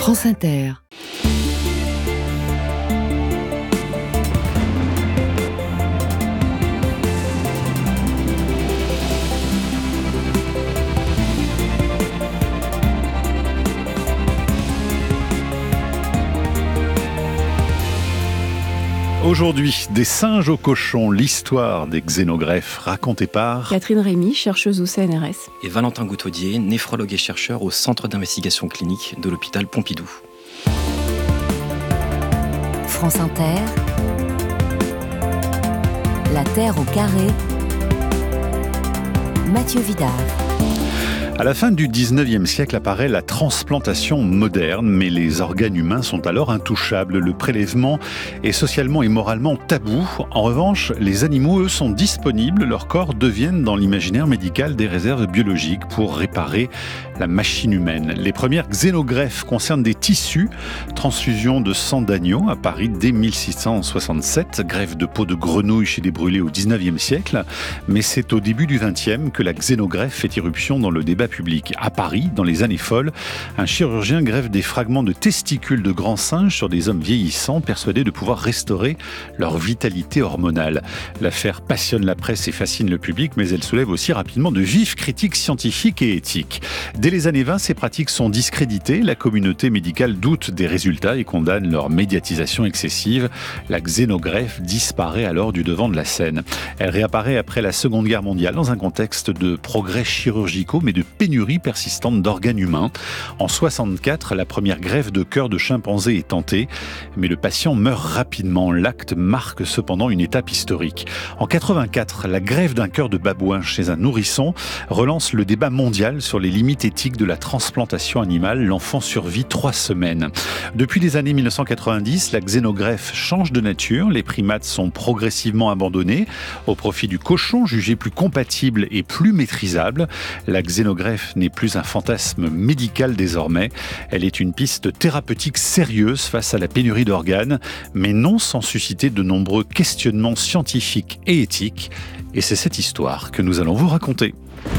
France Inter. Aujourd'hui, des singes aux cochons, l'histoire des xénogreffes racontée par Catherine Rémy, chercheuse au CNRS. Et Valentin Goutaudier, néphrologue et chercheur au Centre d'investigation clinique de l'hôpital Pompidou. France Inter, La Terre au carré, Mathieu Vidard. À la fin du 19e siècle apparaît la transplantation moderne, mais les organes humains sont alors intouchables. Le prélèvement est socialement et moralement tabou. En revanche, les animaux, eux, sont disponibles. Leurs corps deviennent dans l'imaginaire médical des réserves biologiques pour réparer la machine humaine. Les premières xénogreffes concernent des tissus, transfusion de sang d'agneau à Paris dès 1667, greffe de peau de grenouille chez des brûlés au 19e siècle. Mais c'est au début du 20e que la xénogreffe fait irruption dans le débat public. À Paris, dans les années folles, un chirurgien greffe des fragments de testicules de grands singes sur des hommes vieillissants, persuadés de pouvoir restaurer leur vitalité hormonale. L'affaire passionne la presse et fascine le public, mais elle soulève aussi rapidement de vives critiques scientifiques et éthiques. Dès les années 20, ces pratiques sont discréditées. La communauté médicale doute des résultats et condamne leur médiatisation excessive. La xénogreffe disparaît alors du devant de la scène. Elle réapparaît après la Seconde Guerre mondiale dans un contexte de progrès chirurgicaux, mais de pénurie persistante d'organes humains. En 64, la première greffe de cœur de chimpanzé est tentée, mais le patient meurt rapidement. L'acte marque cependant une étape historique. En 84, la greffe d'un cœur de babouin chez un nourrisson relance le débat mondial sur les limites éthiques de la transplantation animale. L'enfant survit 3 semaines. Depuis les années 1990, la xénogreffe change de nature. Les primates sont progressivement abandonnés au profit du cochon, jugé plus compatible et plus maîtrisable. La xénogreffe n'est plus un fantasme médical désormais. Elle est une piste thérapeutique sérieuse face à la pénurie d'organes, mais non sans susciter de nombreux questionnements scientifiques et éthiques. Et c'est cette histoire que nous allons vous raconter.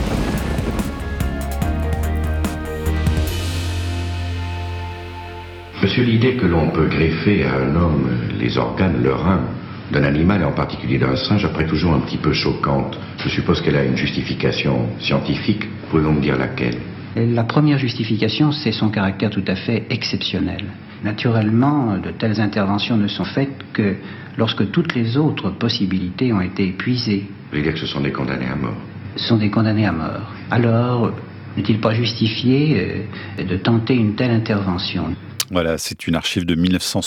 Monsieur, l'idée que l'on peut greffer à un homme les organes, le rein, d'un animal, et en particulier d'un singe, apparaît toujours un petit peu choquante. Je suppose qu'elle a une justification scientifique. Pouvez-vous me dire laquelle ? La première justification, c'est son caractère tout à fait exceptionnel. Naturellement, de telles interventions ne sont faites que lorsque toutes les autres possibilités ont été épuisées. Vous voulez dire que ce sont des condamnés à mort ? Ce sont des condamnés à mort. Alors, n'est-il pas justifié de tenter une telle intervention ? Voilà, c'est une archive de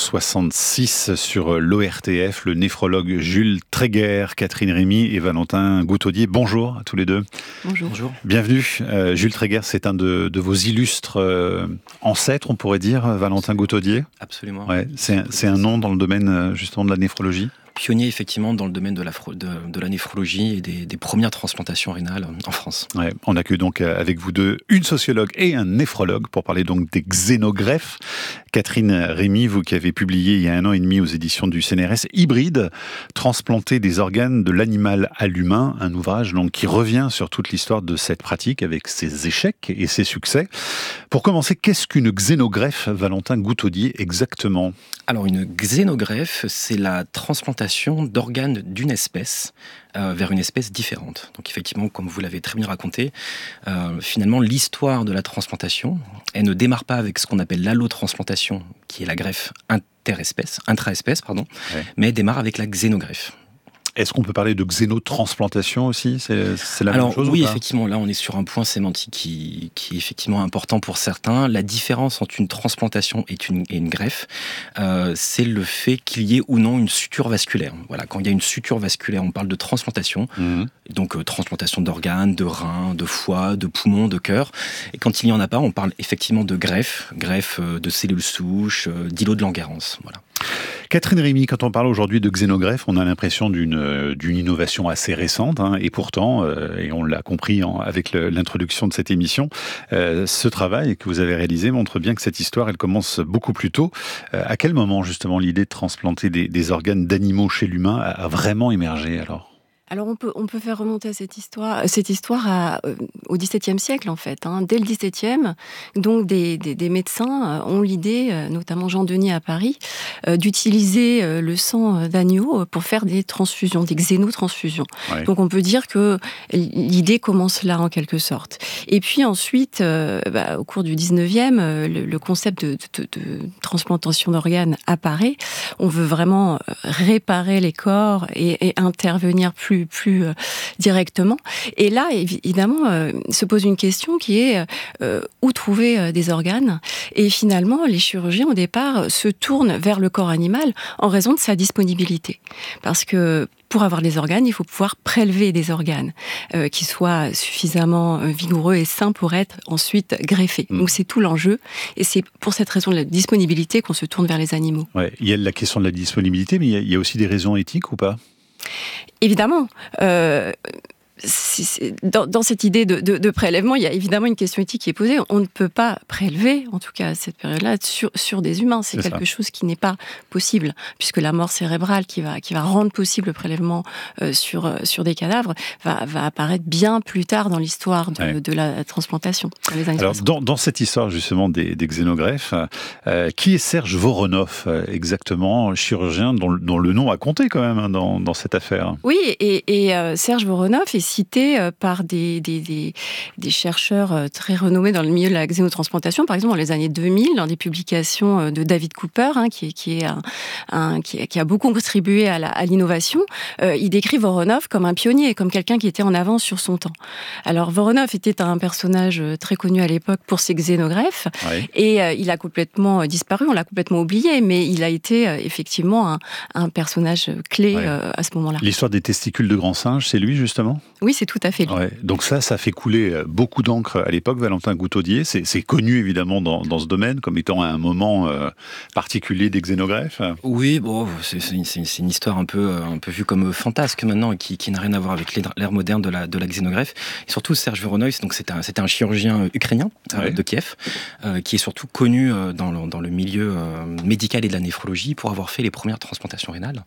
1966 sur l'ORTF, le néphrologue Jules Tréguer, Catherine Rémy et Valentin Goutaudier. Bonjour à tous les deux. Bonjour. Bonjour. Bienvenue. Jules Tréguer, c'est un de vos illustres ancêtres, on pourrait dire, Valentin Goutaudier. Absolument. Ouais, c'est un nom dans le domaine justement de la néphrologie. Pionnier effectivement dans le domaine de la néphrologie et des premières transplantations rénales en France. Ouais, on accueille donc avec vous deux une sociologue et un néphrologue pour parler donc des xénogreffes. Catherine Rémy, vous qui avez publié il y a 1 an et demi aux éditions du CNRS, Hybride, transplanter des organes de l'animal à l'humain, un ouvrage donc qui revient sur toute l'histoire de cette pratique avec ses échecs et ses succès. Pour commencer, qu'est-ce qu'une xénogreffe, Valentin Goutaudier, exactement ? Alors une xénogreffe, c'est la transplantation d'organes d'une espèce vers une espèce différente. Donc effectivement, comme vous l'avez très bien raconté, finalement l'histoire de la transplantation, elle ne démarre pas avec ce qu'on appelle l'allotransplantation, qui est la greffe intra-espèce, ouais. Mais elle démarre avec la xénogreffe. Est-ce qu'on peut parler de xénotransplantation aussi ? C'est la même chose oui, ou pas ? effectivement, là on est sur un point sémantique qui est effectivement important pour certains. La différence entre une transplantation et une greffe, c'est le fait qu'il y ait ou non une suture vasculaire. Voilà, quand il y a une suture vasculaire, on parle de transplantation. Donc transplantation d'organes, de reins, de foie, de poumons, de cœur. Et quand il n'y en a pas, on parle effectivement de greffe de cellules souches, d'îlots de Langerhans. Voilà. Catherine Rémy, quand on parle aujourd'hui de xénogreffe, on a l'impression d'une innovation assez récente, et pourtant, et on l'a compris avec l'introduction de cette émission, ce travail que vous avez réalisé montre bien que cette histoire, elle commence beaucoup plus tôt. À quel moment, justement, l'idée de transplanter des organes d'animaux chez l'humain a vraiment émergé alors ? Alors on peut faire remonter cette histoire au XVIIe siècle en fait. Dès le XVIIe, donc des médecins ont l'idée, notamment Jean Denis à Paris, d'utiliser le sang d'agneau pour faire des transfusions, des xénotransfusions. Ouais. Donc on peut dire que l'idée commence là en quelque sorte. Et puis ensuite, au cours du XIXe, le concept de transplantation d'organes apparaît. On veut vraiment réparer les corps et intervenir plus directement. Et là, évidemment, se pose une question qui est où trouver des organes. Et finalement, les chirurgiens, au départ, se tournent vers le corps animal en raison de sa disponibilité. Parce que pour avoir des organes, il faut pouvoir prélever des organes qui soient suffisamment vigoureux et sains pour être ensuite greffés. Donc c'est tout l'enjeu. Et c'est pour cette raison de la disponibilité qu'on se tourne vers les animaux. Ouais, il y a la question de la disponibilité, mais il y a aussi des raisons éthiques ou pas ? Évidemment. Dans cette idée de prélèvement, il y a évidemment une question éthique qui est posée. On ne peut pas prélever, en tout cas à cette période-là, sur des humains. C'est quelque chose qui n'est pas possible, puisque la mort cérébrale qui va rendre possible le prélèvement sur des cadavres va apparaître bien plus tard dans l'histoire de la transplantation. Alors, dans cette histoire justement des xénogreffes, qui est Serge Voronoff exactement, chirurgien dont le nom a compté quand même dans cette affaire ? Oui, et Serge Voronoff est cité par des chercheurs très renommés dans le milieu de la xénotransplantation, par exemple dans les années 2000, dans des publications de David Cooper, qui a beaucoup contribué à l'innovation. Il décrit Voronoff comme un pionnier, comme quelqu'un qui était en avance sur son temps. Alors Voronoff était un personnage très connu à l'époque pour ses xénogreffes, et il a complètement disparu, on l'a complètement oublié, mais il a été effectivement un personnage clé à ce moment-là. L'histoire des testicules de grand singe, c'est lui justement ? Oui, c'est tout à fait lui. Ouais. Donc ça fait couler beaucoup d'encre à l'époque, Valentin Goutaudier. C'est connu évidemment dans ce domaine comme étant un moment particulier des xénogreffes. Oui, bon, c'est une histoire un peu vue comme fantasque maintenant, qui n'a rien à voir avec l'ère moderne de la xénogreffe. Et surtout Serge Voronoff, donc c'était un chirurgien ukrainien de Kiev, qui est surtout connu dans le milieu médical et de la néphrologie pour avoir fait les premières transplantations rénales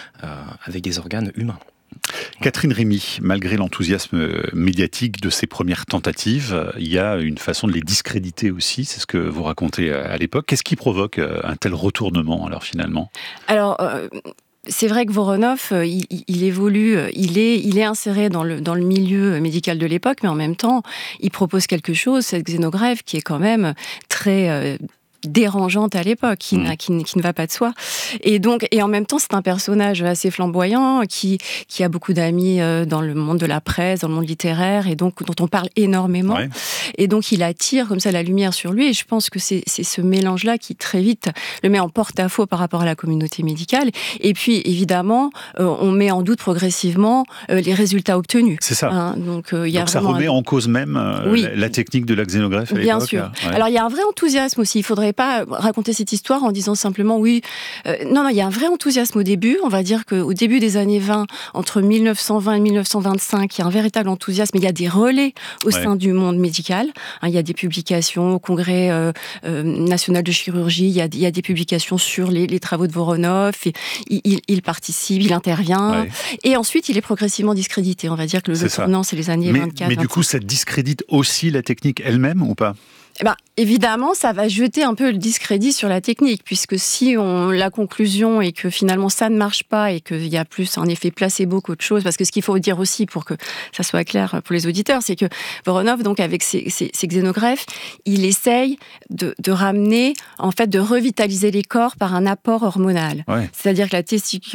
avec des organes humains. Catherine Rémy, malgré l'enthousiasme médiatique de ses premières tentatives, il y a une façon de les discréditer aussi, c'est ce que vous racontez à l'époque. Qu'est-ce qui provoque un tel retournement alors finalement ? Alors, c'est vrai que Voronoff, il évolue, il est inséré dans le milieu médical de l'époque, mais en même temps, il propose quelque chose, cette xénogreffe, qui est quand même très dérangeante à l'époque, qui ne va pas de soi. Et en même temps, c'est un personnage assez flamboyant, qui a beaucoup d'amis dans le monde de la presse, dans le monde littéraire, et donc dont on parle énormément. Ouais. Et donc, il attire comme ça la lumière sur lui, et je pense que c'est ce mélange-là qui, très vite, le met en porte-à-faux par rapport à la communauté médicale. Et puis, évidemment, on met en doute progressivement les résultats obtenus. C'est ça. Donc ça remet en cause même la technique de la xénogreffe à l'époque. Bien sûr. Ouais. Alors, il y a un vrai enthousiasme aussi. Il faudrait pas raconter cette histoire en disant simplement non, il y a un vrai enthousiasme au début. On va dire qu'au début des années 20, entre 1920 et 1925, il y a un véritable enthousiasme. Il y a des relais au sein du monde médical. Il y a des publications au Congrès national de chirurgie. Il y a des publications sur les travaux de Voronoff. Il participe, il intervient. Ouais. Et ensuite, il est progressivement discrédité. On va dire que le tournant, c'est les années 24. Mais du coup, ça discrédite aussi la technique elle-même ou pas ? Évidemment, ça va jeter un peu le discrédit sur la technique, puisque si la conclusion est que finalement ça ne marche pas et qu'il y a plus un effet placebo qu'autre chose, parce que ce qu'il faut dire aussi pour que ça soit clair pour les auditeurs, c'est que Voronoff, donc avec ses xénogreffes, il essaye de ramener, en fait, de revitaliser les corps par un apport hormonal. Ouais. C'est-à-dire que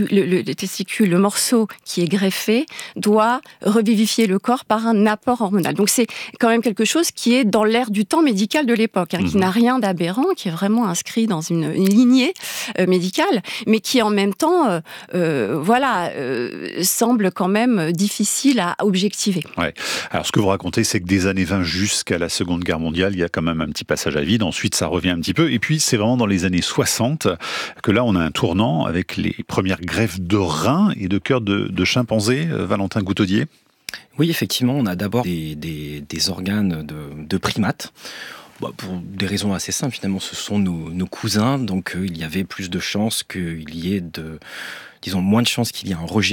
le morceau qui est greffé doit revivifier le corps par un apport hormonal. Donc c'est quand même quelque chose qui est dans l'air du temps médical de l'époque, qui n'a rien d'aberrant, qui est vraiment inscrit dans une lignée médicale, mais qui en même temps, semble quand même difficile à objectiver. Ouais. Alors ce que vous racontez, c'est que des années 20 jusqu'à la Seconde Guerre mondiale, il y a quand même un petit passage à vide, ensuite ça revient un petit peu, et puis c'est vraiment dans les années 60 que là on a un tournant avec les premières greffes de reins et de cœur de chimpanzé, Valentin Goutaudier. Oui, effectivement, on a d'abord des organes de primates. Pour des raisons assez simples, finalement, ce sont nos cousins, donc il y avait plus de chances qu'il y ait moins de chances qu'il y ait un rejet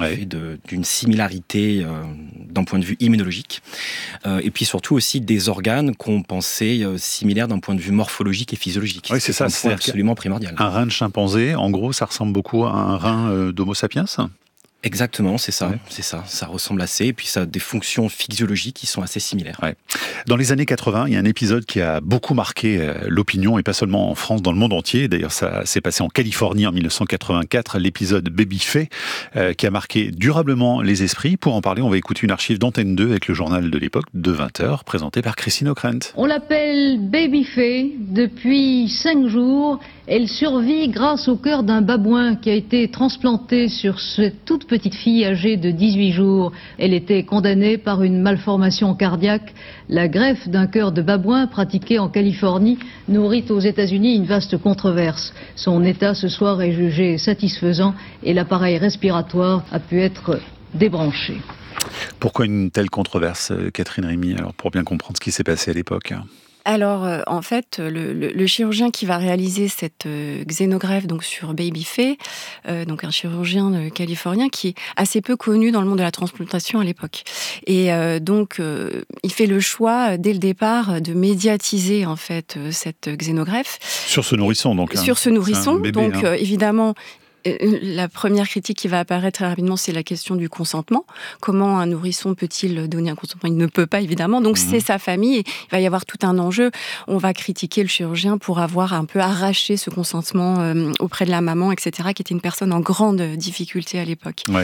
fait d'une similarité d'un point de vue immunologique, et puis surtout aussi des organes qu'on pensait similaires d'un point de vue morphologique et physiologique. Oui, c'est ça, c'est absolument primordial. Un rein de chimpanzé, en gros, ça ressemble beaucoup à un rein d'Homo sapiens. Exactement, c'est ça, ça ressemble assez, et puis ça a des fonctions physiologiques qui sont assez similaires. Ouais. Dans les années 80, il y a un épisode qui a beaucoup marqué l'opinion, et pas seulement en France, dans le monde entier. D'ailleurs, ça s'est passé en Californie en 1984, l'épisode Baby Faye, qui a marqué durablement les esprits. Pour en parler, on va écouter une archive d'Antenne 2 avec le journal de l'époque de 20h, présenté par Christine O'Krent. On l'appelle Baby Faye. Depuis 5 jours, elle survit grâce au cœur d'un babouin qui a été transplanté sur cette toute petite fille âgée de 18 jours. Elle était condamnée par une malformation cardiaque. La greffe d'un cœur de babouin pratiquée en Californie nourrit aux États-Unis une vaste controverse. Son état ce soir est jugé satisfaisant et l'appareil respiratoire a pu être débranché. Pourquoi une telle controverse, Catherine Rémy, alors pour bien comprendre ce qui s'est passé à l'époque? Alors, en fait, le chirurgien qui va réaliser cette xénogreffe donc sur Baby Faye, donc un chirurgien californien qui est assez peu connu dans le monde de la transplantation à l'époque. Et donc, il fait le choix, dès le départ, de médiatiser en fait cette xénogreffe. Sur ce nourrisson, donc. Sur ce nourrisson, bébé, donc évidemment... La première critique qui va apparaître très rapidement, c'est la question du consentement. Comment un nourrisson peut-il donner un consentement? Il ne peut pas, évidemment. Donc, c'est sa famille. Et il va y avoir tout un enjeu. On va critiquer le chirurgien pour avoir un peu arraché ce consentement auprès de la maman, etc., qui était une personne en grande difficulté à l'époque. Ouais.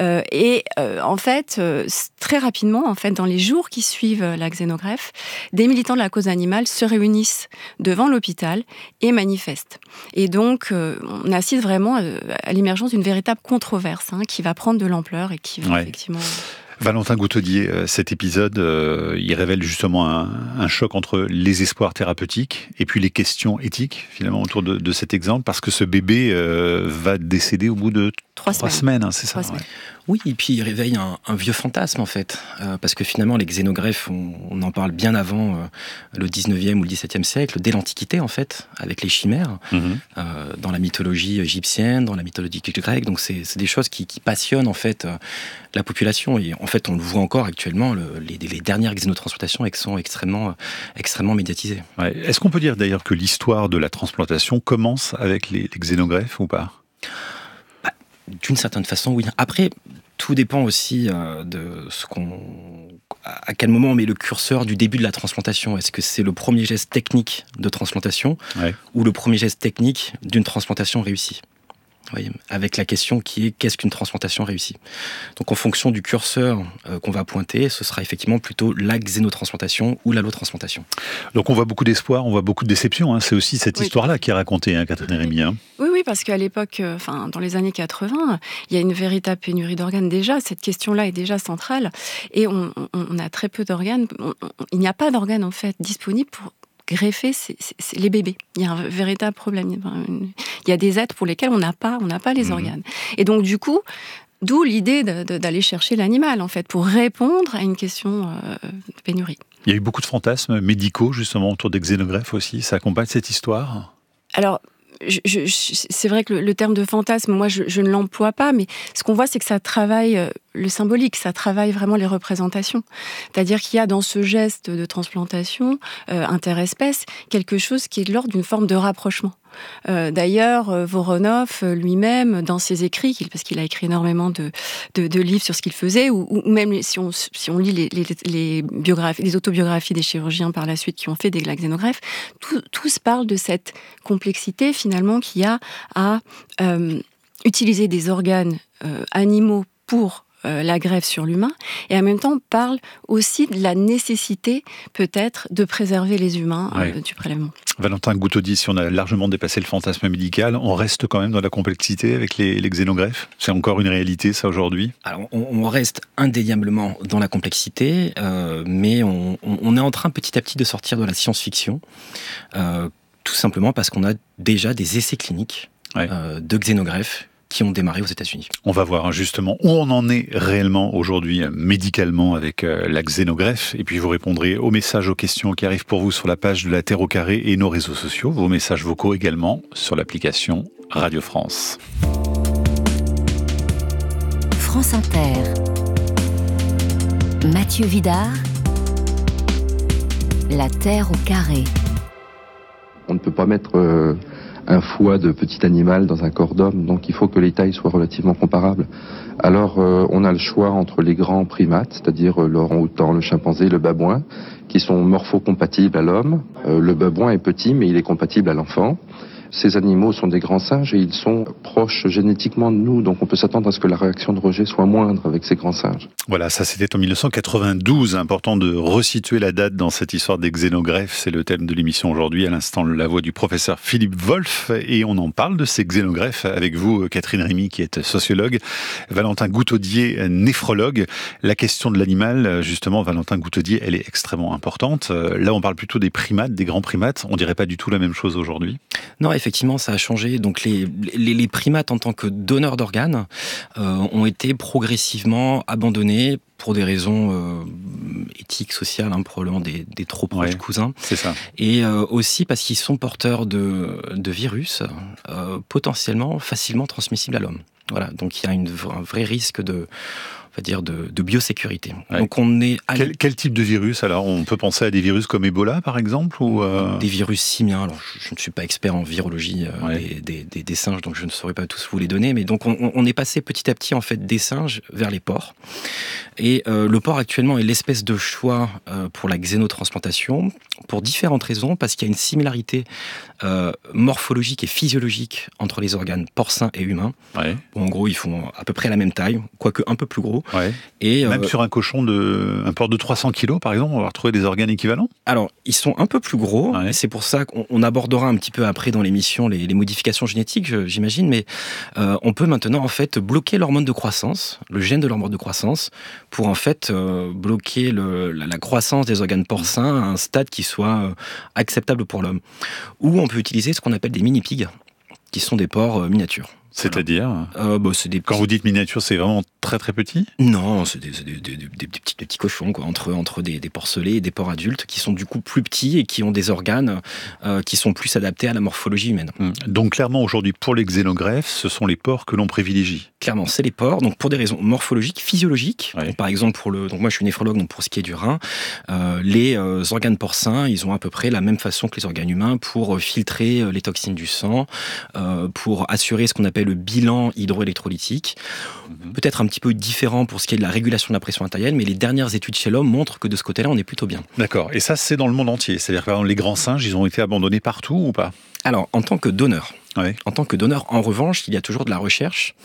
En fait, très rapidement, en fait, dans les jours qui suivent la xénogreffe, des militants de la cause animale se réunissent devant l'hôpital et manifestent. Et donc, on assiste vraiment à l'émergence d'une véritable controverse qui va prendre de l'ampleur et qui va effectivement... Valentin Goutaudier, cet épisode, il révèle justement un choc entre les espoirs thérapeutiques et puis les questions éthiques, finalement, autour de cet exemple, parce que ce bébé va décéder au bout de 3 semaines, c'est ça? Oui, et puis il réveille un vieux fantasme, en fait, parce que finalement, les xénogreffes, on en parle bien avant le 19e ou le 17e siècle, dès l'Antiquité, en fait, avec les chimères, dans la mythologie égyptienne, dans la mythologie grecque, donc c'est des choses qui passionnent, en fait, la population, et en fait, on le voit encore actuellement, les dernières xénotransplantations sont extrêmement médiatisées. Ouais. Est-ce qu'on peut dire d'ailleurs que l'histoire de la transplantation commence avec les xénogreffes ou pas? D'une certaine façon, oui. Après, tout dépend aussi de à quel moment on met le curseur du début de la transplantation. Est-ce que c'est le premier geste technique de transplantation ou le premier geste technique d'une transplantation réussie? Oui, avec la question qui est qu'est-ce qu'une transplantation réussie? Donc en fonction du curseur qu'on va pointer, ce sera effectivement plutôt la xénotransplantation ou l'allotransplantation. Donc on voit beaucoup d'espoir, on voit beaucoup de déception. C'est aussi cette histoire-là qui est racontée, Catherine Rémy. Oui, parce qu'à l'époque, dans les années 80, il y a une véritable pénurie d'organes déjà. Cette question-là est déjà centrale. Et on a très peu d'organes. Il n'y a pas d'organes en fait disponibles pour greffer c'est les bébés. Il y a un véritable problème. Il y a des êtres pour lesquels on n'a pas les organes. Et donc, du coup, d'où l'idée d'aller chercher l'animal, en fait, pour répondre à une question de pénurie. Il y a eu beaucoup de fantasmes médicaux, justement, autour des xénogreffes aussi. Ça accompagne cette histoire? Alors, c'est vrai que le terme de fantasme, moi, je ne l'emploie pas, mais ce qu'on voit, c'est que ça travaille le symbolique, ça travaille vraiment les représentations. C'est-à-dire qu'il y a dans ce geste de transplantation interespèce quelque chose qui est de l'ordre d'une forme de rapprochement. D'ailleurs, Voronov lui-même, dans ses écrits, parce qu'il a écrit énormément de livres sur ce qu'il faisait, ou même si on lit les autobiographies des chirurgiens par la suite qui ont fait des xénogreffes, tous parlent de cette complexité finalement qu'il y a à utiliser des organes animaux pour la greffe sur l'humain, et en même temps parle aussi de la nécessité peut-être de préserver les humains du prélèvement. Valentin Goutaudier, si on a largement dépassé le fantasme médical, on reste quand même dans la complexité avec les xénogreffes? C'est encore une réalité, ça, aujourd'hui? Alors, on reste indéniablement dans la complexité, mais on est en train petit à petit de sortir de la science-fiction, tout simplement parce qu'on a déjà des essais cliniques de xénogreffes qui ont démarré aux États-Unis. On va voir justement où on en est réellement aujourd'hui médicalement avec la xénogreffe, et puis vous répondrez aux messages, aux questions qui arrivent pour vous sur la page de la Terre au carré et nos réseaux sociaux, vos messages vocaux également sur l'application Radio France. France Inter. Mathieu Vidard, La Terre au carré. On ne peut pas mettre un foie de petit animal dans un corps d'homme, donc il faut que les tailles soient relativement comparables. Alors on a le choix entre les grands primates, c'est-à-dire l'orang-outan, le chimpanzé, le babouin, qui sont morpho-compatibles à l'homme. Le babouin est petit, mais il est compatible à l'enfant. Ces animaux sont des grands singes et ils sont proches génétiquement de nous, donc on peut s'attendre à ce que la réaction de rejet soit moindre avec ces grands singes. Voilà, ça c'était en 1992. Important de resituer la date dans cette histoire des xénogreffes. C'est le thème de l'émission aujourd'hui. À l'instant, la voix du professeur Philippe Wolf. Et on en parle de ces xénogreffes avec vous, Catherine Rémy, qui est sociologue, Valentin Goutaudier, néphrologue. La question de l'animal, justement, Valentin Goutaudier, elle est extrêmement importante. Là, on parle plutôt des primates, des grands primates. On dirait pas du tout la même chose aujourd'hui. Non, effectivement, ça a changé. Donc les primates en tant que donneurs d'organes ont été progressivement abandonnés pour des raisons éthiques, sociales, probablement des trop proches cousins. C'est ça. Et aussi parce qu'ils sont porteurs de virus potentiellement facilement transmissibles à l'homme. Voilà, donc il y a un vrai risque de biosécurité. Ouais. Donc on est quel type de virus alors? On peut penser à des virus comme Ebola par exemple ou Des virus simiens. Alors je ne suis pas expert en virologie des singes, donc je ne saurais pas tous vous les donner. Mais donc on est passé petit à petit en fait des singes vers les porcs. Et le porc actuellement est l'espèce de choix pour la xénotransplantation pour différentes raisons, parce qu'il y a une similarité morphologique et physiologique entre les organes porcins et humains. Ouais. Bon, en gros, ils font à peu près la même taille, quoique un peu plus gros. Ouais. Et même sur un porc de 300 kilos, par exemple, on va retrouver des organes équivalents? Alors, ils sont un peu plus gros, et c'est pour ça qu'on abordera un petit peu après dans l'émission les modifications génétiques, j'imagine, mais on peut maintenant en fait bloquer l'hormone de croissance, le gène de l'hormone de croissance, pour en fait bloquer la croissance des organes porcins à un stade qui soit acceptable pour l'homme. Ou on peut utiliser ce qu'on appelle des mini-pigs, qui sont des porcs miniatures. C'est-à-dire c'est des Quand vous dites miniature, c'est vraiment très très petit? Non, c'est des petits cochons, quoi, entre des porcelets et des porcs adultes qui sont du coup plus petits et qui ont des organes qui sont plus adaptés à la morphologie humaine. Donc clairement aujourd'hui pour les xénogreffes, ce sont les porcs que l'on privilégie. Clairement, c'est les porcs, donc pour des raisons morphologiques, physiologiques. Ouais. Donc, par exemple, donc moi je suis néphrologue, donc pour ce qui est du rein, les organes porcins, ils ont à peu près la même façon que les organes humains pour filtrer les toxines du sang, pour assurer ce qu'on appelle le bilan hydroélectrolytique. Peut-être un petit peu différent pour ce qui est de la régulation de la pression artérielle, mais les dernières études chez l'homme montrent que de ce côté-là, on est plutôt bien. D'accord. Et ça, c'est dans le monde entier. C'est-à-dire que par exemple, les grands singes, ils ont été abandonnés partout ou pas? Alors, en tant que donneur, Ouais. En tant que donneur, en revanche, il y a toujours de la recherche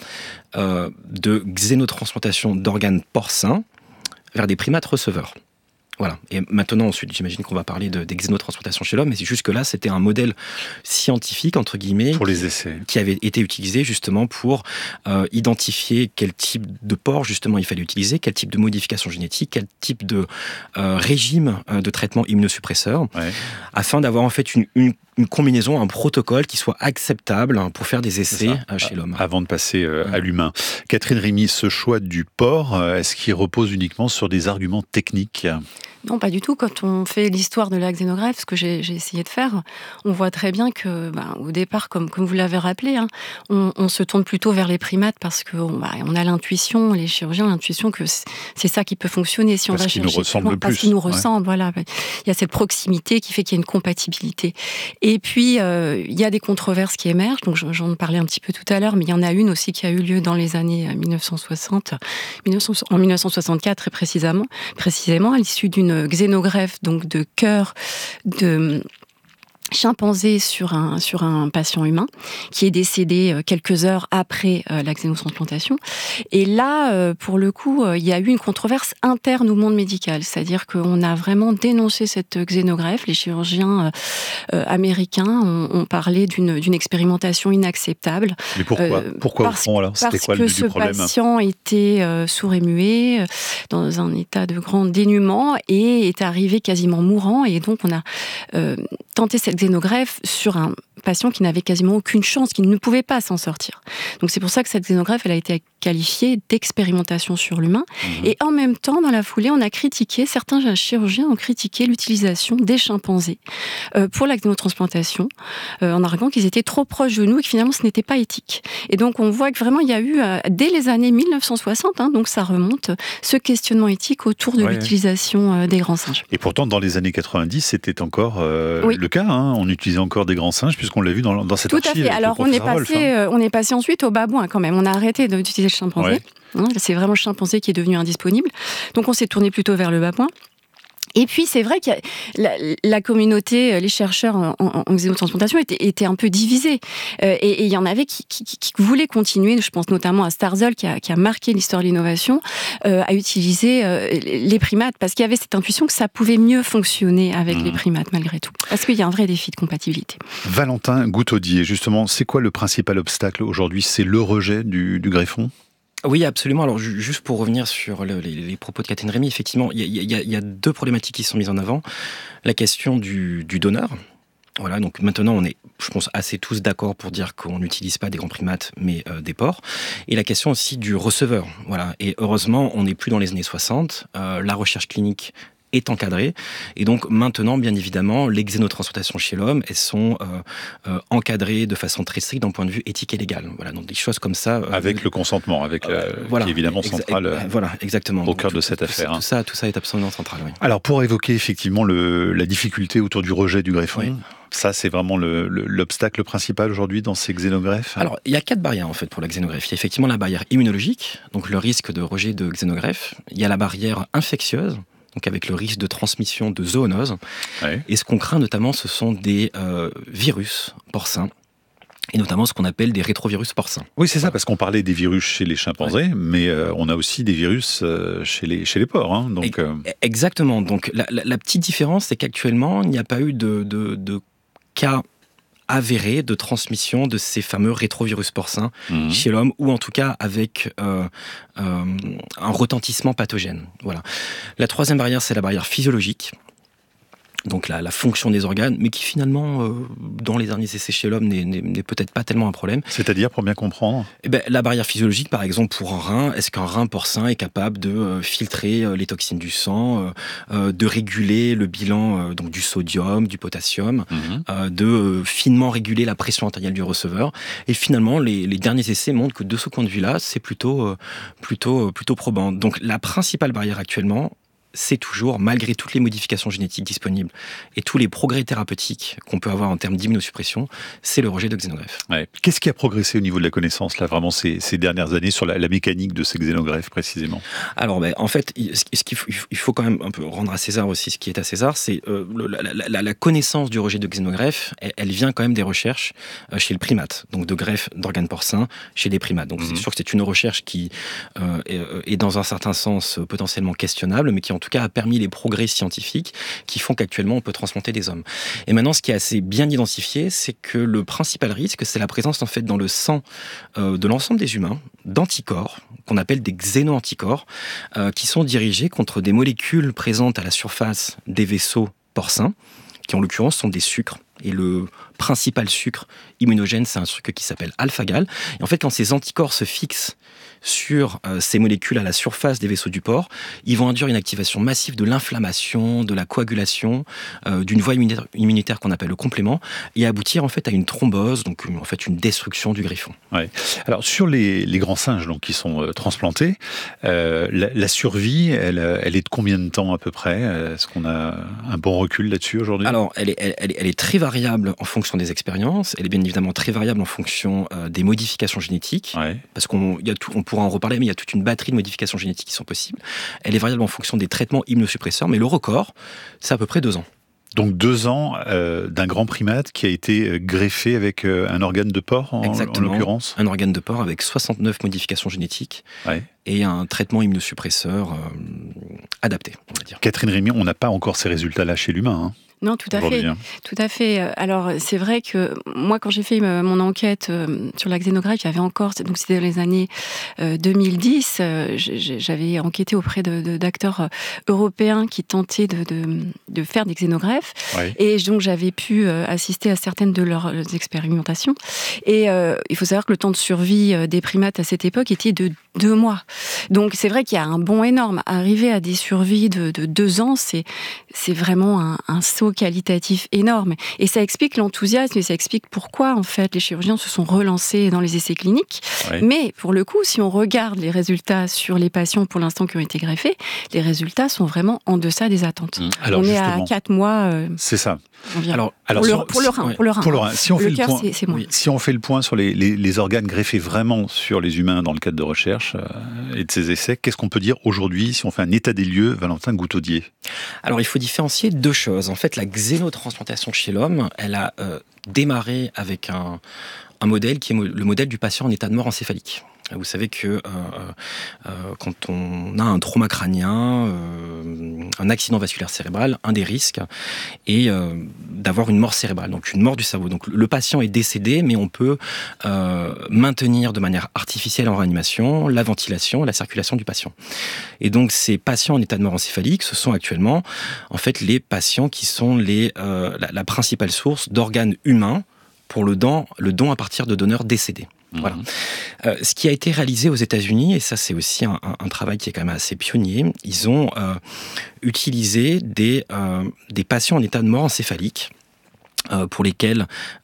de xénotransplantation d'organes porcins vers des primates receveurs. Voilà. Et maintenant, ensuite, j'imagine qu'on va parler des xénotransplantations chez l'homme, mais jusque-là, c'était un modèle scientifique, entre guillemets, pour les essais, qui avait été utilisé justement pour identifier quel type de porc, justement, il fallait utiliser, quel type de modification génétique, quel type de régime de traitement immunosuppresseur, afin d'avoir en fait une combinaison, un protocole qui soit acceptable pour faire des essais chez l'homme. Avant de passer à l'humain. Catherine Rémy, ce choix du porc, est-ce qu'il repose uniquement sur des arguments techniques? Non, pas du tout. Quand on fait l'histoire de la xénogreffe, ce que j'ai essayé de faire, on voit très bien que, au départ, comme vous l'avez rappelé, on se tourne plutôt vers les primates parce qu'on a l'intuition, les chirurgiens ont l'intuition que c'est ça qui peut fonctionner si on va chercher. Parce qu'ils nous ressemblent le plus. Parce qu'ils nous ressemblent, voilà. Il y a cette proximité qui fait qu'il y a une compatibilité. Et puis, il y a des controverses qui émergent. Donc, j'en parlais un petit peu tout à l'heure, mais il y en a une aussi qui a eu lieu dans les années 1960, en 1964 très précisément, à l'issue d'une xénogreffe donc de cœur de chimpanzé sur un patient humain qui est décédé quelques heures après la xénotransplantation. Et là, pour le coup, il y a eu une controverse interne au monde médical. C'est-à-dire qu'on a vraiment dénoncé cette xénogreffe. Les chirurgiens américains ont parlé d'une expérimentation inacceptable. Mais pourquoi au fond alors? C'était quoi le but du problème? Parce que ce patient était sourd et muet, dans un état de grand dénuement et est arrivé quasiment mourant. Et donc, on a tenté cette xénogreffe sur un patients qui n'avaient quasiment aucune chance, qui ne pouvaient pas s'en sortir. Donc c'est pour ça que cette xénogreffe, elle a été qualifiée d'expérimentation sur l'humain. Et en même temps, dans la foulée, certains chirurgiens ont critiqué l'utilisation des chimpanzés pour la xénotransplantation, en arguant qu'ils étaient trop proches de nous et que finalement ce n'était pas éthique. Et donc on voit que vraiment il y a eu, dès les années 1960, donc ça remonte, ce questionnement éthique autour de l'utilisation des grands singes. Et pourtant, dans les années 90, c'était encore le cas. On utilisait encore des grands singes, puisqu'on l'a vu dans cette archive. Tout à fait. Alors on est passé ensuite au babouin quand même. On a arrêté d'utiliser le chimpanzé. C'est vraiment le chimpanzé qui est devenu indisponible. Donc on s'est tourné plutôt vers le babouin. Et puis, c'est vrai que la communauté, les chercheurs en xénotransplantation étaient un peu divisés. Et il y en avait qui voulaient continuer, je pense notamment à Starzl, qui a marqué l'histoire de l'innovation, à utiliser les primates, parce qu'il y avait cette intuition que ça pouvait mieux fonctionner avec les primates, malgré tout. Parce qu'il y a un vrai défi de compatibilité. Valentin Goutaudier, justement, c'est quoi le principal obstacle aujourd'hui ? C'est le rejet du greffon ? Oui, absolument. Alors, juste pour revenir sur les propos de Catherine Rémy, effectivement, il y a deux problématiques qui sont mises en avant. La question du donneur. Voilà, donc maintenant, on est, je pense, assez tous d'accord pour dire qu'on n'utilise pas des grands primates, mais des porcs. Et la question aussi du receveur. Voilà. Et heureusement, on n'est plus dans les années 60. La recherche clinique est encadrée. Et donc maintenant, bien évidemment, les xénotransplantations chez l'homme, elles sont encadrées de façon très stricte d'un point de vue éthique et légal. Voilà, donc des choses comme ça. Avec le consentement, qui est évidemment central exactement. Au cœur de cette affaire. Tout ça est absolument central. Oui. Alors pour évoquer effectivement la difficulté autour du rejet du greffon, ça c'est vraiment l'obstacle principal aujourd'hui dans ces xénogreffes. Alors il y a 4 barrières en fait pour la xénogreffe. Il y a effectivement la barrière immunologique, donc le risque de rejet de xénogreffe. Il y a la barrière infectieuse, donc avec le risque de transmission de zoonose. Et ce qu'on craint notamment, ce sont des virus porcins, et notamment ce qu'on appelle des rétrovirus porcins. Oui, c'est ça, parce qu'on parlait des virus chez les chimpanzés, mais on a aussi des virus chez les porcs. Donc, Exactement. Donc la petite différence, c'est qu'actuellement, il n'y a pas eu de cas avéré de transmission de ces fameux rétrovirus porcins chez l'homme, ou en tout cas avec un retentissement pathogène. Voilà. La troisième barrière, c'est la barrière physiologique. Donc la fonction des organes, mais qui finalement, dans les derniers essais chez l'homme, n'est peut-être pas tellement un problème. C'est-à-dire, pour bien comprendre ? La barrière physiologique, par exemple, pour un rein, est-ce qu'un rein porcin est capable de filtrer les toxines du sang, de réguler le bilan donc du sodium, du potassium, de finement réguler la pression artérielle du receveur. Et finalement, les derniers essais montrent que de ce point de vue-là, c'est plutôt probant. Donc la principale barrière actuellement, c'est toujours, malgré toutes les modifications génétiques disponibles et tous les progrès thérapeutiques qu'on peut avoir en termes d'immunosuppression, c'est le rejet de xénogreffes. Qu'est-ce qui a progressé au niveau de la connaissance, là, vraiment, ces dernières années, sur la mécanique de ces xénogreffes, précisément ? Alors, en fait, il faut quand même un peu rendre à César aussi ce qui est à César, c'est la connaissance du rejet de xénogreffes, elle vient quand même des recherches chez le primate, donc de greffes d'organes porcins chez les primates. Donc, c'est sûr que c'est une recherche qui est dans un certain sens potentiellement questionnable, mais qui en tout cas a permis les progrès scientifiques qui font qu'actuellement on peut transplanter des hommes. Et maintenant, ce qui est assez bien identifié, c'est que le principal risque, c'est la présence en fait dans le sang de l'ensemble des humains d'anticorps, qu'on appelle des xéno-anticorps, qui sont dirigés contre des molécules présentes à la surface des vaisseaux porcins, qui en l'occurrence sont des sucres. Et le principal sucre immunogène, c'est un sucre qui s'appelle alpha-gal. Et en fait, quand ces anticorps se fixent sur ces molécules à la surface des vaisseaux du porc, ils vont induire une activation massive de l'inflammation, de la coagulation, d'une voie immunitaire qu'on appelle le complément, et aboutir en fait à une thrombose, donc en fait une destruction du greffon. Alors sur les grands singes donc, qui sont transplantés, la survie, elle est de combien de temps à peu près ? Est-ce qu'on a un bon recul là-dessus aujourd'hui ? Alors elle est très variable en fonction des expériences, elle est bien évidemment très variable en fonction des modifications génétiques, parce qu'on pourra en reparler, mais il y a toute une batterie de modifications génétiques qui sont possibles. Elle est variable en fonction des traitements immunosuppresseurs, mais le record, c'est à peu près 2 ans. Donc 2 ans d'un grand primate qui a été greffé avec un organe de porc, en l'occurrence ? Un organe de porc avec 69 modifications génétiques et un traitement immunosuppresseur adapté, on va dire. Catherine Rémy, on n'a pas encore ces résultats-là chez l'humain. Non, tout à fait. Tout à fait. Alors, c'est vrai que moi, quand j'ai fait mon enquête sur la xénographie, il y avait encore, donc c'était dans les années 2010, j'avais enquêté auprès d'acteurs européens qui tentaient de faire des xénogreffes. Oui. Et donc, j'avais pu assister à certaines de leurs expérimentations. Et il faut savoir que le temps de survie des primates à cette époque était de 2 mois. Donc, c'est vrai qu'il y a un bond énorme. Arriver à des survies de 2 ans, c'est vraiment un saut qualitatif énorme. Et ça explique l'enthousiasme et ça explique pourquoi, en fait, les chirurgiens se sont relancés dans les essais cliniques. Oui. Mais, pour le coup, si on regarde les résultats sur les patients, pour l'instant, qui ont été greffés, les résultats sont vraiment en deçà des attentes. Alors, on est à 4 mois. C'est ça. Alors, pour le rein. Si on fait le point, si on fait le point sur les organes greffés vraiment sur les humains dans le cadre de recherche et de ces essais, qu'est-ce qu'on peut dire aujourd'hui si on fait un état des lieux, Valentin Goutaudier? Alors, il faut différencier 2 choses. En fait, la xénotransplantation chez l'homme, elle a démarré avec un modèle qui est le modèle du patient en état de mort encéphalique. Vous savez que quand on a un trauma crânien, un accident vasculaire cérébral, un des risques est d'avoir une mort cérébrale, donc une mort du cerveau. Donc le patient est décédé, mais on peut maintenir de manière artificielle en réanimation la ventilation et la circulation du patient. Et donc ces patients en état de mort encéphalique, ce sont actuellement en fait les patients qui sont la principale source d'organes humains pour le don à partir de donneurs décédés. Voilà. Ce qui a été réalisé aux États-Unis, et ça c'est aussi un travail qui est quand même assez pionnier, ils ont utilisé des patients en état de mort encéphalique pour lesquels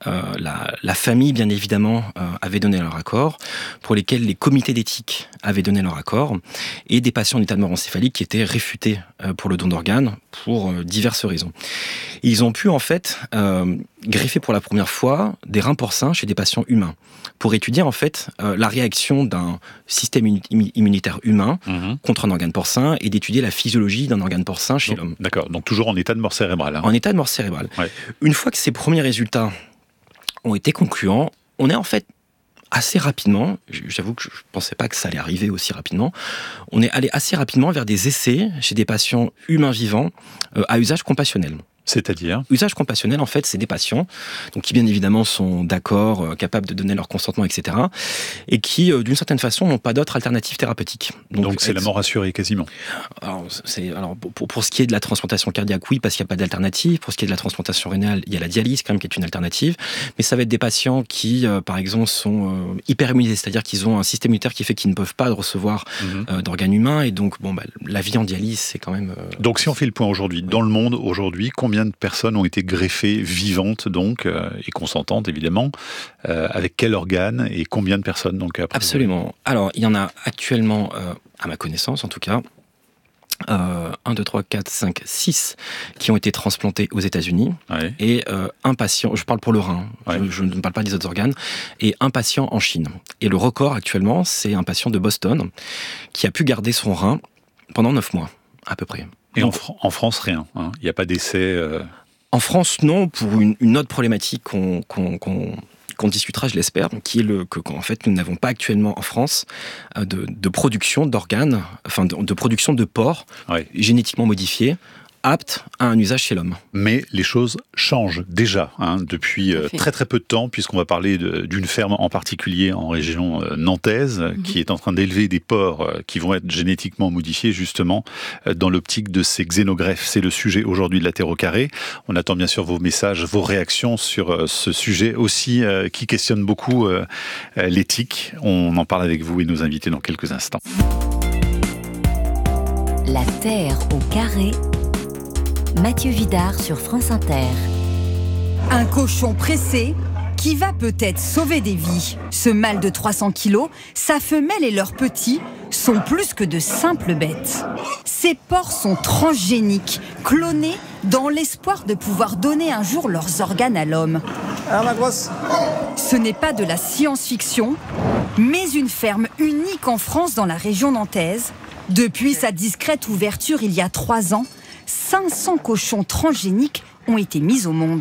la famille, bien évidemment, avait donné leur accord, pour lesquels les comités d'éthique avaient donné leur accord, et des patients en état de mort encéphalique qui étaient réfutés pour le don d'organes pour diverses raisons. Ils ont pu, en fait, greffer pour la première fois des reins porcins chez des patients humains, pour étudier, en fait, la réaction d'un système immunitaire humain contre un organe porcin, et d'étudier la physiologie d'un organe porcin chez l'homme. D'accord, donc toujours en état de mort cérébrale. En état de mort cérébrale. Ouais. Une fois que ces premiers résultats ont été concluants, on est en fait assez rapidement, j'avoue que je ne pensais pas que ça allait arriver aussi rapidement, on est allé assez rapidement vers des essais chez des patients humains vivants à usage compassionnel. C'est-à-dire ? Usage compassionnel, en fait, c'est des patients donc, qui, bien évidemment, sont d'accord, capables de donner leur consentement, etc. et qui, d'une certaine façon, n'ont pas d'autre alternative thérapeutique. Donc c'est la mort assurée, quasiment. Alors pour ce qui est de la transplantation cardiaque, oui, parce qu'il n'y a pas d'alternative. Pour ce qui est de la transplantation rénale, il y a la dialyse, quand même, qui est une alternative. Mais ça va être des patients qui, par exemple, sont hyper-immunisés, c'est-à-dire qu'ils ont un système immunitaire qui fait qu'ils ne peuvent pas recevoir d'organes humains. Et donc, la vie en dialyse, c'est quand même... Donc, si on fait le point aujourd'hui, dans le monde, aujourd'hui, combien de personnes ont été greffées vivantes donc et consentantes évidemment avec quel organe et combien de personnes donc après? Absolument. Alors il y en a actuellement à ma connaissance en tout cas 1, 2, 3, 4, 5, 6 qui ont été transplantés aux États-Unis et un patient, je parle pour le rein, je ne parle pas des autres organes, et un patient en Chine. Et le record actuellement, c'est un patient de Boston qui a pu garder son rein pendant 9 mois à peu près. Et donc, en France, rien. Il n'y a pas d'essai. En France, non, pour une autre problématique qu'on discutera, je l'espère, qui est qu'en fait, nous n'avons pas actuellement en France de production d'organes, enfin de production de porcs génétiquement modifiés, aptes à un usage chez l'homme. Mais les choses changent déjà depuis très très peu de temps, puisqu'on va parler d'une ferme en particulier en région nantaise, qui est en train d'élever des porcs qui vont être génétiquement modifiés justement dans l'optique de ces xénogreffes. C'est le sujet aujourd'hui de la Terre au carré. On attend bien sûr vos messages, vos réactions sur ce sujet aussi qui questionne beaucoup l'éthique. On en parle avec vous et nos invités dans quelques instants. La Terre au carré. Mathieu Vidard sur France Inter. Un cochon pressé qui va peut-être sauver des vies. Ce mâle de 300 kilos, sa femelle et leurs petits sont plus que de simples bêtes. Ces porcs sont transgéniques, clonés dans l'espoir de pouvoir donner un jour leurs organes à l'homme. Alors ma grosse ? Ce n'est pas de la science-fiction, mais une ferme unique en France dans la région nantaise. Depuis sa discrète ouverture il y a 3 ans, 500 cochons transgéniques ont été mis au monde.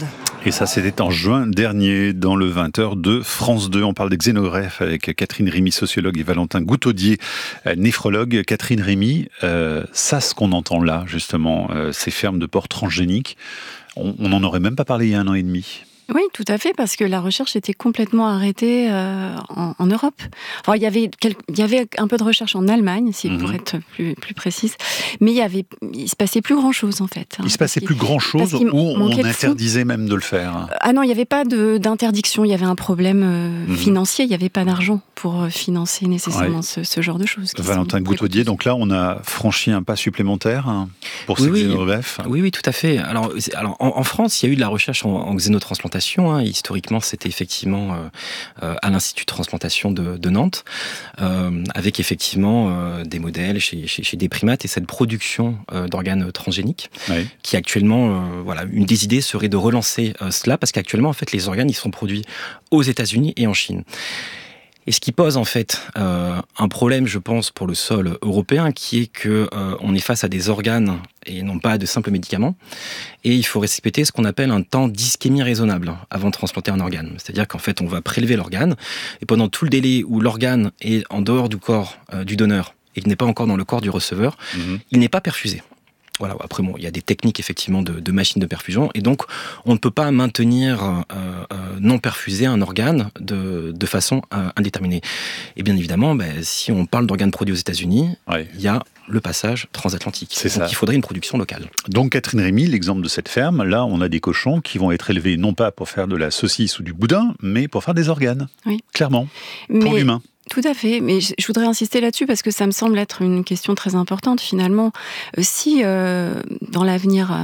Et ça, c'était en juin dernier, dans le 20h de France 2. On parle des xénogreffes avec Catherine Rémy, sociologue, et Valentin Goutaudier, néphrologue. Catherine Rémy, ça, ce qu'on entend là, justement, ces fermes de porcs transgéniques, on n'en aurait même pas parlé il y a 1 an et demi. Oui, tout à fait, parce que la recherche était complètement arrêtée en Europe. Alors, il y avait un peu de recherche en Allemagne, pour être plus précise, mais il se passait plus grand-chose, en fait. Il se passait plus grand-chose ou on interdisait même de le faire? Ah non, il n'y avait pas d'interdiction, il y avait un problème financier, il n'y avait pas d'argent pour financer nécessairement ce genre de choses. Valentin Goutaudier, donc là, on a franchi un pas supplémentaire pour ces xénogreffes? Oui, tout à fait. Alors en France, il y a eu de la recherche en xénotransplantation. Historiquement, c'était effectivement à l'Institut de transplantation de Nantes, avec effectivement des modèles chez des primates et cette production d'organes transgéniques, qui actuellement, une des idées serait de relancer cela, parce qu'actuellement, en fait, les organes, ils sont produits aux États-Unis et en Chine. Et ce qui pose en fait un problème, je pense, pour le sol européen, qui est que on est face à des organes et non pas à de simples médicaments. Et il faut respecter ce qu'on appelle un temps d'ischémie raisonnable avant de transplanter un organe. C'est-à-dire qu'en fait, on va prélever l'organe et pendant tout le délai où l'organe est en dehors du corps du donneur et qu'il n'est pas encore dans le corps du receveur, il n'est pas perfusé. Voilà. Après, il y a des techniques effectivement de machines de perfusion, et donc on ne peut pas maintenir non perfusé un organe de façon indéterminée. Et bien évidemment, si on parle d'organes produits aux États-Unis, il y a le passage transatlantique. Donc il faudrait une production locale. Donc Catherine Rémy, l'exemple de cette ferme, là on a des cochons qui vont être élevés non pas pour faire de la saucisse ou du boudin, mais pour faire des organes. Clairement, pour l'humain. Tout à fait, mais je voudrais insister là-dessus parce que ça me semble être une question très importante finalement. Si dans l'avenir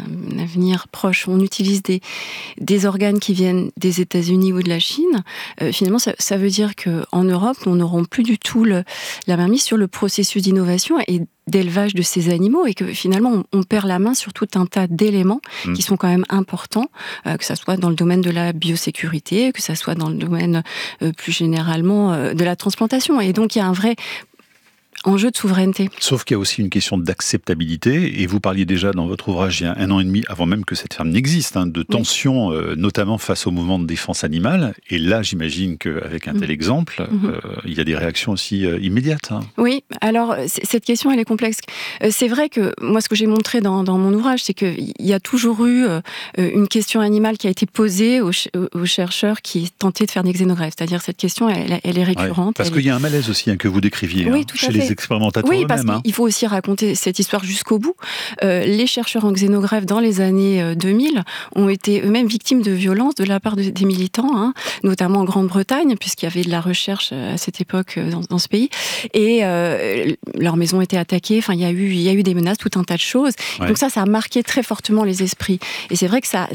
proche, on utilise des organes qui viennent des États-Unis ou de la Chine, finalement ça veut dire qu'en Europe, nous n'aurons plus du tout la main mise sur le processus d'innovation et d'élevage de ces animaux, et que finalement on perd la main sur tout un tas d'éléments qui sont quand même importants, que ça soit dans le domaine de la biosécurité, que ça soit dans le domaine plus généralement de la transplantation. Et donc il y a un vrai enjeu de souveraineté. Sauf qu'il y a aussi une question d'acceptabilité, et vous parliez déjà dans votre ouvrage il y a 1 an et demi, avant même que cette ferme n'existe, de tensions, notamment face au mouvement de défense animale, et là j'imagine qu'avec un tel exemple, il y a des réactions aussi immédiates. Oui, alors cette question elle est complexe. C'est vrai que moi ce que j'ai montré dans mon ouvrage, c'est qu'il y a toujours eu une question animale qui a été posée aux chercheurs qui tentaient de faire des xénogreffes, c'est-à-dire cette question elle est récurrente. Parce qu'il y a un malaise aussi que vous décriviez chez les expérimentateurs eux-mêmes. Oui, parce qu'il faut aussi raconter cette histoire jusqu'au bout. Les chercheurs en xénogreffe dans les années 2000 ont été eux-mêmes victimes de violences de la part des militants, notamment en Grande-Bretagne, puisqu'il y avait de la recherche à cette époque dans ce pays. Et leur maison était attaquée. Enfin, il y a eu des menaces, tout un tas de choses. Donc ça a marqué très fortement les esprits. Et c'est vrai que ça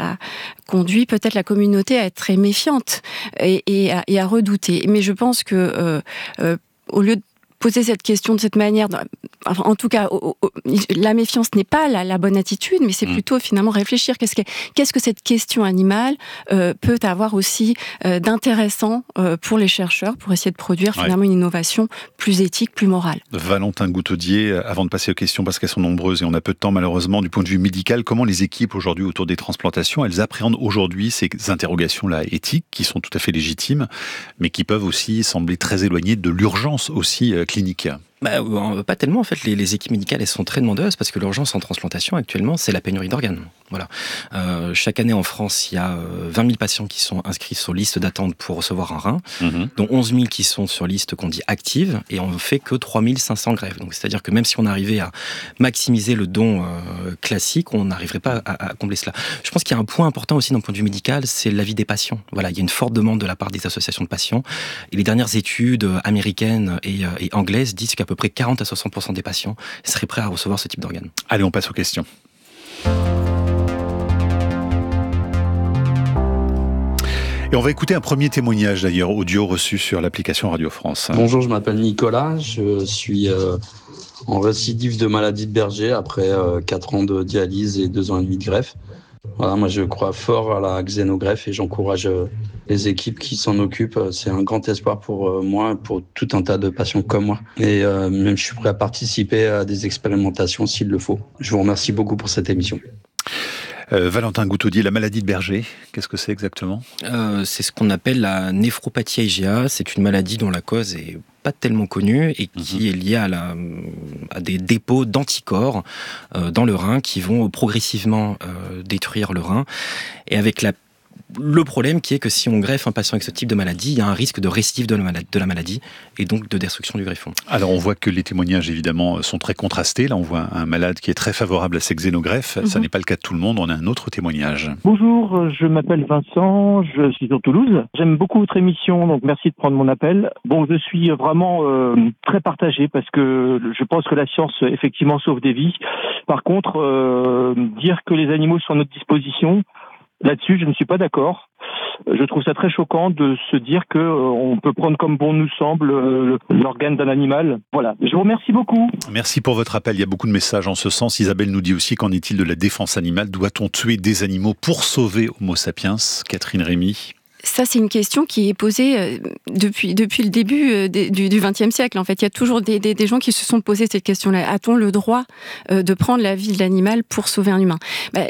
conduit peut-être la communauté à être très méfiante et à redouter. Mais je pense que au lieu de poser cette question de cette manière, en tout cas, la méfiance n'est pas la bonne attitude, mais c'est plutôt finalement réfléchir qu'est-ce que cette question animale peut avoir aussi d'intéressant pour les chercheurs, pour essayer de produire finalement une innovation plus éthique, plus morale. Valentin Goutaudier, avant de passer aux questions, parce qu'elles sont nombreuses et on a peu de temps malheureusement, du point de vue médical, comment les équipes aujourd'hui autour des transplantations, elles appréhendent aujourd'hui ces interrogations-là éthiques, qui sont tout à fait légitimes, mais qui peuvent aussi sembler très éloignées de l'urgence aussi clinique? Pas tellement, en fait. Les équipes médicales, elles sont très demandeuses parce que l'urgence en transplantation, actuellement, c'est la pénurie d'organes. Voilà. Chaque année en France, il y a 20 000 patients qui sont inscrits sur liste d'attente pour recevoir un rein, dont 11 000 qui sont sur liste qu'on dit active, et on ne fait que 3 500 greffes. Donc, c'est-à-dire que même si on arrivait à maximiser le don classique, on n'arriverait pas à combler cela. Je pense qu'il y a un point important aussi d'un point de vue médical, c'est l'avis des patients. Voilà, il y a une forte demande de la part des associations de patients, et les dernières études américaines et anglaises disent qu'à peu près 40 à 60% des patients seraient prêts à recevoir ce type d'organe. Allez, on passe aux questions. Et on va écouter un premier témoignage d'ailleurs audio reçu sur l'application Radio France. Bonjour, je m'appelle Nicolas, je suis en récidive de maladie de Berger après 4 ans de dialyse et 2 ans et demi de greffe. Voilà, moi je crois fort à la xénogreffe et j'encourage les équipes qui s'en occupent. C'est un grand espoir pour moi, pour tout un tas de patients comme moi. Et même je suis prêt à participer à des expérimentations s'il le faut. Je vous remercie beaucoup pour cette émission. Valentin Goutaudier, la maladie de Berger, qu'est-ce que c'est exactement ? C'est ce qu'on appelle la néphropathie IgA. C'est une maladie dont la cause est pas tellement connue et qui est liée à des dépôts d'anticorps dans le rein qui vont progressivement détruire le rein. Et avec le problème qui est que si on greffe un patient avec ce type de maladie, il y a un risque de récidive de la maladie et donc de destruction du greffon. Alors on voit que les témoignages évidemment sont très contrastés. Là on voit un malade qui est très favorable à ces xénogreffes. Ça n'est pas le cas de tout le monde. On a un autre témoignage. Bonjour, je m'appelle Vincent, je suis sur Toulouse. J'aime beaucoup votre émission, donc merci de prendre mon appel. Bon, je suis vraiment très partagé parce que je pense que la science effectivement sauve des vies. Par contre, dire que les animaux sont à notre disposition, là-dessus, je ne suis pas d'accord. Je trouve ça très choquant de se dire que on peut prendre comme bon nous semble l'organe d'un animal. Voilà. Je vous remercie beaucoup. Merci pour votre appel. Il y a beaucoup de messages en ce sens. Isabelle nous dit aussi, qu'en est-il de la défense animale ? Doit-on tuer des animaux pour sauver Homo sapiens ? Catherine Rémy. Ça, c'est une question qui est posée depuis le début du XXe siècle. En fait, il y a toujours des gens qui se sont posé cette question-là. A-t-on le droit de prendre la vie de l'animal pour sauver un humain ?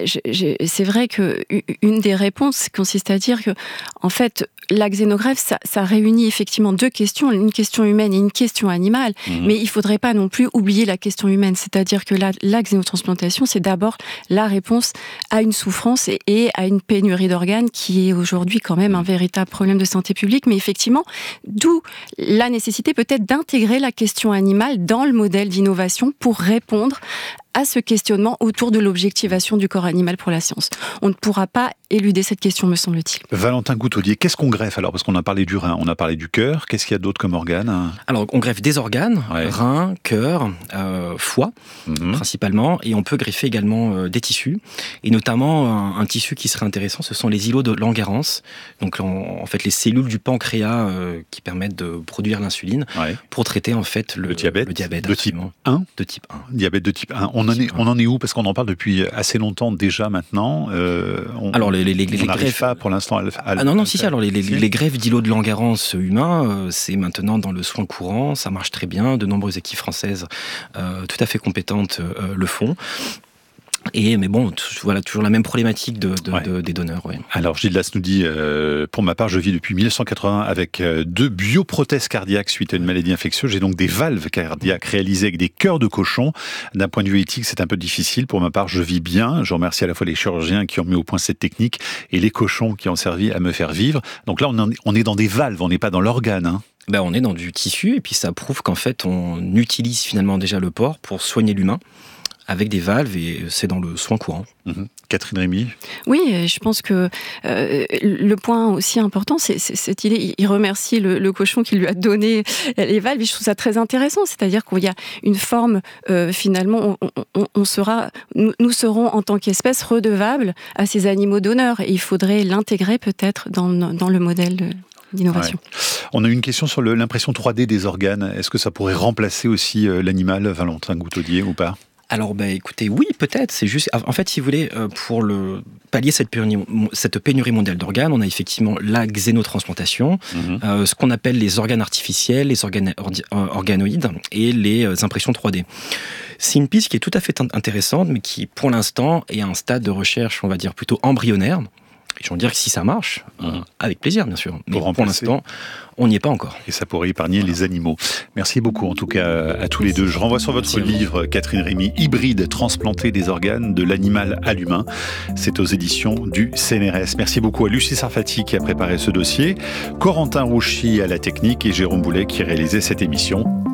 C'est vrai qu'une des réponses consiste à dire que, en fait, la xénogreffe, ça réunit effectivement deux questions, une question humaine et une question animale. Mais il ne faudrait pas non plus oublier la question humaine. C'est-à-dire que la xénotransplantation, c'est d'abord la réponse à une souffrance et à une pénurie d'organes qui est aujourd'hui quand même un véritable problème de santé publique, mais effectivement, d'où la nécessité peut-être d'intégrer la question animale dans le modèle d'innovation pour répondre à ce questionnement autour de l'objectivation du corps animal pour la science. On ne pourra pas éluder cette question, me semble-t-il. Valentin Goutaudier, qu'est-ce qu'on greffe alors ? Parce qu'on a parlé du rein, on a parlé du cœur, qu'est-ce qu'il y a d'autre comme organes ? Alors, on greffe des organes, rein, cœur, foie, principalement, et on peut greffer également des tissus, et notamment un tissu qui serait intéressant, ce sont les îlots de Langerhans, donc en fait les cellules du pancréas qui permettent de produire l'insuline pour traiter en fait le diabète de type 1 ? De type 1. Diabète de type 1. On en est où ? Parce qu'on en parle depuis assez longtemps déjà maintenant. Alors les greffes pas pour l'instant Alors les greffes d'îlots de Langerhans humains, c'est maintenant dans le soin courant, ça marche très bien. De nombreuses équipes françaises tout à fait compétentes le font. Mais bon, voilà, toujours la même problématique des donneurs. Ouais. Alors Gilles Las nous dit, pour ma part, je vis depuis 1980 avec 2 bioprothèses cardiaques suite à une maladie infectieuse. J'ai donc des valves cardiaques réalisées avec des cœurs de cochon. D'un point de vue éthique, c'est un peu difficile. Pour ma part, je vis bien. Je remercie à la fois les chirurgiens qui ont mis au point cette technique et les cochons qui ont servi à me faire vivre. Donc là, on est dans des valves, on n'est pas dans l'organe. On est dans du tissu et puis ça prouve qu'en fait, on utilise finalement déjà le porc pour soigner l'humain avec des valves, et c'est dans le soin courant. Catherine Rémy ? Oui, je pense que le point aussi important, c'est cette idée. Il remercie le cochon qui lui a donné les valves, et je trouve ça très intéressant. C'est-à-dire qu'il y a une forme, finalement, nous serons en tant qu'espèce redevables à ces animaux donneurs, et il faudrait l'intégrer peut-être dans le modèle d'innovation. On a une question sur l'impression 3D des organes. Est-ce que ça pourrait remplacer aussi l'animal, Valentin Goutaudier, ou pas ? Alors, écoutez, oui, peut-être. C'est juste, en fait, si vous voulez, pour pallier cette pénurie mondiale d'organes, on a effectivement la xénotransplantation, ce qu'on appelle les organes artificiels, les organoïdes et les impressions 3D. C'est une piste qui est tout à fait intéressante, mais qui, pour l'instant, est à un stade de recherche, on va dire, plutôt embryonnaire. Et je veux dire que si ça marche, avec plaisir, bien sûr. Mais pour l'instant, on n'y est pas encore. Et ça pourrait épargner les animaux. Merci beaucoup, en tout cas, à tous les deux. Je renvoie sur votre livre, Catherine Rémy, Hybride, transplanter des organes de l'animal à l'humain. C'est aux éditions du CNRS. Merci beaucoup à Lucie Sarfati qui a préparé ce dossier, Corentin Rouchy à la technique et Jérôme Boulet qui réalisait cette émission.